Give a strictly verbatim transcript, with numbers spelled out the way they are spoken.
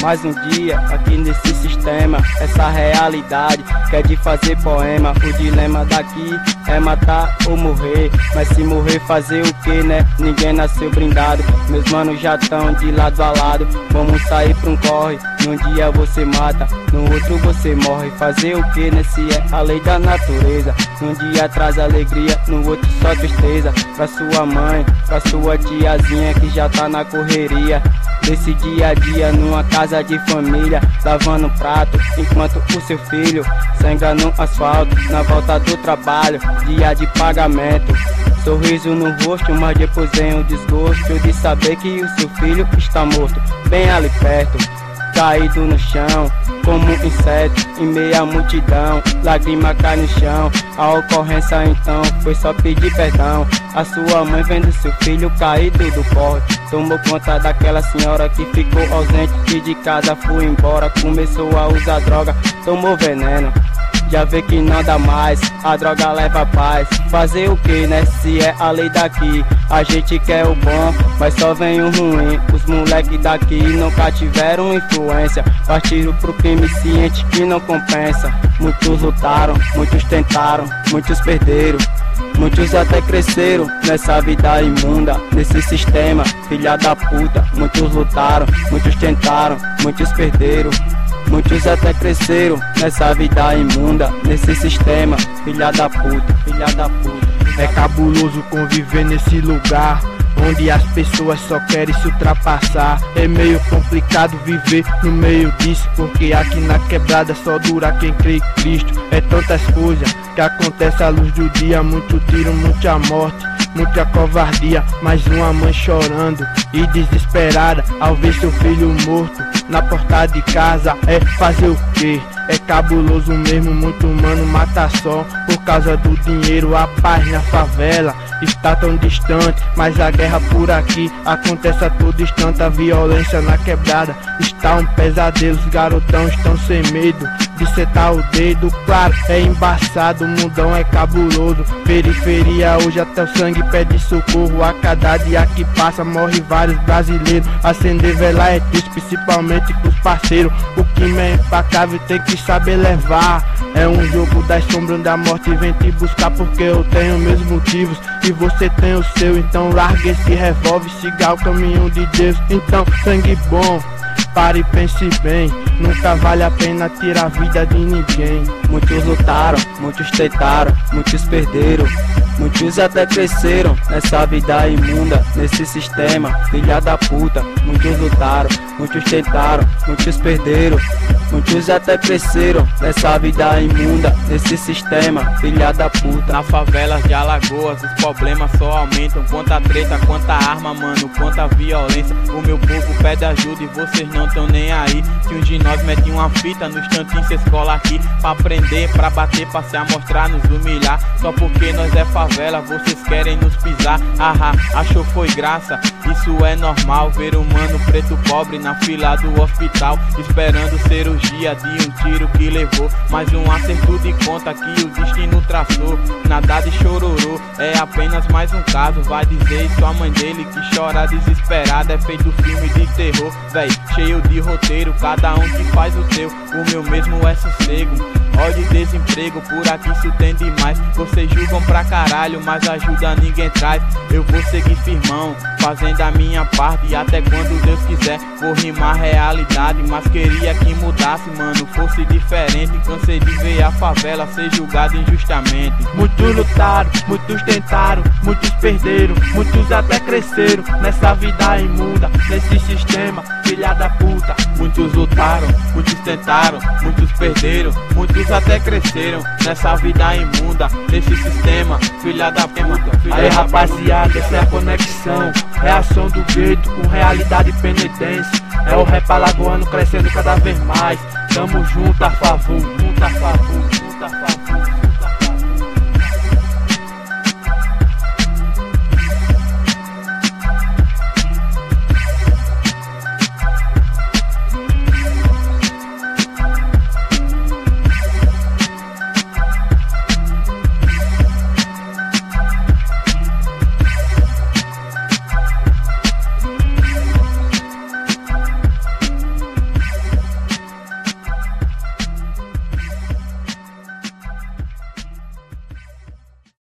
Mais um dia aqui nesse sistema, essa realidade que é de fazer poema. O dilema daqui é matar ou morrer, mas se morrer fazer o que, né? Ninguém nasceu brindado. Meus manos já tão de lado a lado. Vamos sair pra um corre. Num dia você mata, no outro você morre. Fazer o que, né? Se é a lei da natureza. Num dia traz alegria, no outro só tristeza. Pra sua mãe, pra sua tiazinha que já tá na correria desse dia a dia numa casa de família, lavando prato enquanto o seu filho sangra no asfalto na volta do trabalho, dia de pagamento. Sorriso no rosto, mas depois vem o desgosto de saber que o seu filho está morto, bem ali perto, caído no chão, como um inseto em meia multidão. Lágrima cai no chão, a ocorrência então foi só pedir perdão. A sua mãe vendo seu filho caído do porte, tomou conta daquela senhora que ficou ausente, que de casa foi embora, começou a usar droga, tomou veneno. Já vê que não dá mais, a droga leva a paz. Fazer o que, né? Se é a lei daqui. A gente quer o bom, mas só vem o ruim. Os moleques daqui nunca tiveram influência, partiram pro crime ciente que não compensa. Muitos lutaram, muitos tentaram, muitos perderam, muitos até cresceram nessa vida imunda, nesse sistema, filha da puta. Muitos lutaram, muitos tentaram, muitos perderam, muitos até cresceram nessa vida imunda, nesse sistema, filha da puta, filha da puta. É cabuloso conviver nesse lugar onde as pessoas só querem se ultrapassar. É meio complicado viver no meio disso, porque aqui na quebrada só dura quem crê em Cristo. É tantas coisas que acontecem à luz do dia, muito tiro, muita morte, muita covardia. Mais uma mãe chorando e desesperada ao ver seu filho morto na porta de casa. É fazer o quê? É cabuloso mesmo, muito humano mata só por causa do dinheiro. A paz na favela está tão distante, mas a guerra por aqui acontece a todo instante. A violência na quebrada está um pesadelo, os garotão estão sem medo de setar o dedo. Claro, é embaçado, o mundão é cabuloso. Periferia hoje até o sangue pede socorro. A cada dia que passa morre vários brasileiros. Acender vela é triste, principalmente pros parceiros. O crime é implacável, tem que saber levar. É um jogo das sombras onde a morte vem te buscar, porque eu tenho meus motivos e você tem o seu. Então larga esse revólver, siga o caminho de Deus. Então sangue bom, pare e pense bem, nunca vale a pena tirar a vida de ninguém. Muitos lutaram, muitos tentaram, muitos perderam, muitos até cresceram nessa vida imunda, nesse sistema, filha da puta. Muitos lutaram, muitos tentaram, muitos perderam, muitos até cresceram nessa vida imunda, nesse sistema, filha da puta. Na favela de Alagoas os problemas só aumentam, quanta treta, quanta arma, mano, quanta violência. O meu povo pede ajuda e vocês não tão nem aí. Se um de nós mete uma fita no instantinho cê escola aqui, pra aprender, pra bater, pra se amostrar, nos humilhar. Só porque nós é favela, vocês querem nos pisar. Ahá, achou foi graça, isso é normal. Ver um mano preto pobre na fila do hospital, esperando cirurgia de um tiro que levou. Mais um acerto de conta que o destino traçou. Nada de chororô, é apenas mais um caso. Vai dizer isso a mãe dele que chora desesperada. É feito filme de terror, véi, cheio de roteiro, cada um que faz o teu. O meu mesmo é sossego. Ódio e desemprego, por aqui isso tem demais. Vocês julgam pra caralho, mas ajuda ninguém traz. Eu vou seguir firmão, fazendo a minha parte, e até quando Deus quiser vou rimar realidade. Mas queria que mudasse, mano, fosse diferente. Cansei de ver a favela ser julgada injustamente. Muitos lutaram, muitos tentaram, muitos perderam, muitos até cresceram nessa vida imunda, nesse sistema, filha da puta. Muitos lutaram, muitos tentaram, muitos perderam, muitos até cresceram nessa vida imunda, nesse sistema, filha da puta. Aí rapaziada, essa é a conexão, reação do gueto com realidade e penitência. É o rap alagoano crescendo cada vez mais. Tamo junto a favor, junto a favor, junto a favor.